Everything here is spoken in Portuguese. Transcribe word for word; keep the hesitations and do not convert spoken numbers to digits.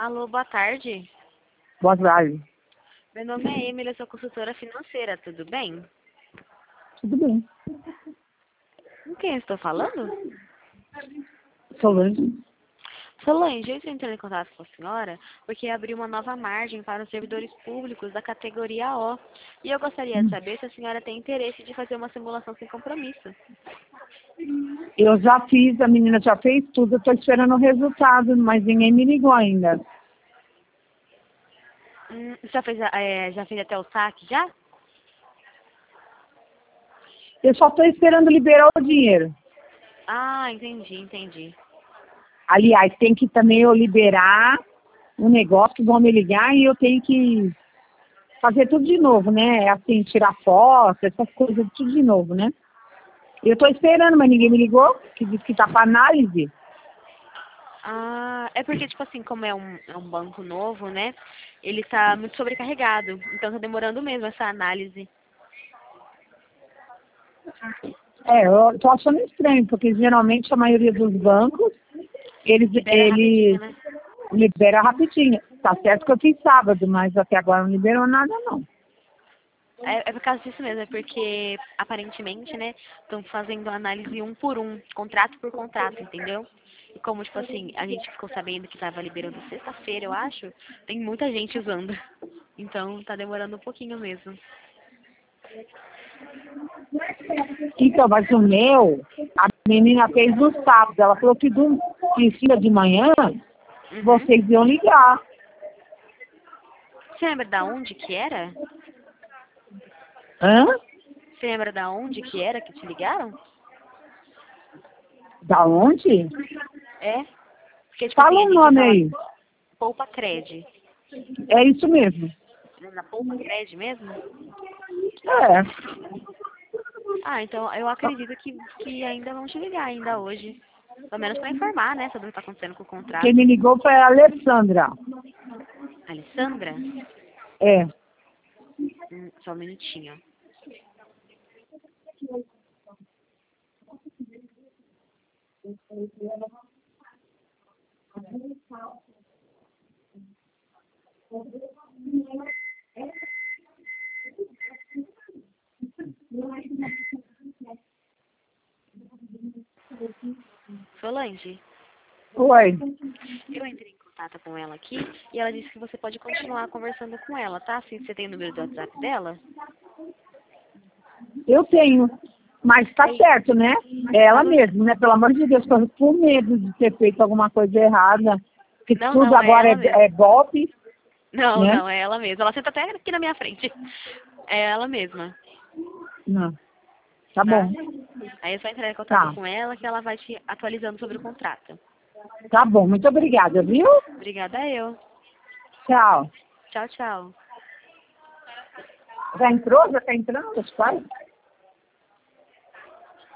Alô, boa tarde. Boa tarde. Meu nome é Emily, eu sou consultora financeira, tudo bem? Tudo bem. Com quem eu estou falando? Solange. Solange, eu estou entrando em contato com a senhora porque abriu uma nova margem para os servidores públicos da categoria O. E eu gostaria de saber se a senhora tem interesse de fazer uma simulação sem compromisso. Eu já fiz, a menina já fez tudo, eu estou esperando o resultado, mas ninguém me ligou ainda. Hum, já, fez, a- é, já fez até o saque, já? Eu só estou esperando liberar o dinheiro. Ah, entendi, entendi. Aliás, tem que também eu liberar um negócio que vão me ligar e eu tenho que fazer tudo de novo, né? Assim, tirar foto, essas coisas, tudo de novo, né? Eu estou esperando, mas ninguém me ligou, que disse que está para análise. Ah, é porque, tipo assim, como é um, é um banco novo, né? Ele tá muito sobrecarregado. Então tá demorando mesmo essa análise. É, eu estou achando estranho, porque geralmente a maioria dos bancos, eles, Libera rapidinho, eles né? liberam rapidinho. Tá certo que eu fiz sábado, mas até agora não liberou nada, não. É, é por causa disso mesmo, é porque aparentemente, né, estão fazendo análise um por um, contrato por contrato, entendeu? E como, tipo assim, a gente ficou sabendo que tava liberando sexta-feira, eu acho, tem muita gente usando. Então tá demorando um pouquinho mesmo. Então, mas o meu, a menina fez no sábado. Ela falou que do que dia de manhã Uhum. vocês iam ligar. Você lembra da onde que era? Hã? Você lembra da onde que era que te ligaram? Da onde? É? Porque, tipo assim, Fala a o gente nome fala aí. Poupa Cred. É isso mesmo. Na Poupa Cred mesmo? É. Ah, então eu acredito que, que ainda vão te ligar ainda hoje. Pelo menos para informar, né, sobre o que está acontecendo com o Quem contrato. me ligou foi a Alessandra. Alessandra? É. Hum, só um minutinho. Solange, Oi. eu entrei em contato com ela aqui e ela disse que você pode continuar conversando com ela, tá? Se você tem o número do WhatsApp dela. Eu tenho. Mas tá Aí, certo, né? É ela falou... mesma, né? Pelo amor de Deus, tô com medo de ter feito alguma coisa errada. Que Não, tudo não, é agora ela é, mesmo. é golpe, Não, né? não, é ela mesma. Ela senta até aqui na minha frente. É ela mesma, Não. Tá tá? bom. Aí é só entrar em contato Tá. com ela que ela vai te atualizando sobre o contrato. Tá bom. Muito obrigada, viu? Obrigada eu. Tchau. Tchau, tchau. Já entrou? Já tá entrando os pais?